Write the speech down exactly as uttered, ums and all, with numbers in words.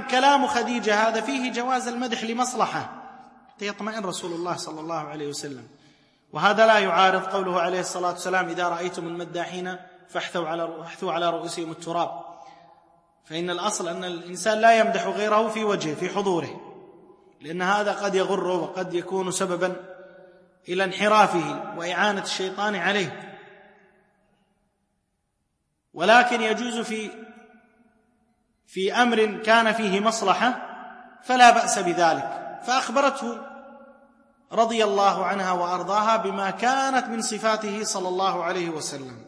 كلام خديجة هذا فيه جواز المدح لمصلحة يطمئن رسول الله صلى الله عليه وسلم، وهذا لا يعارض قوله عليه الصلاة والسلام: إذا رأيتم المداحين فاحثوا على فاحثوا على رؤوسهم التراب. فإن الأصل أن الإنسان لا يمدح غيره في وجهه في حضوره، لأن هذا قد يغره وقد يكون سببا إلى انحرافه وإعانة الشيطان عليه. ولكن يجوز في في أمر كان فيه مصلحة فلا بأس بذلك. فأخبرته رضي الله عنها وأرضاها بما كانت من صفاته صلى الله عليه وسلم.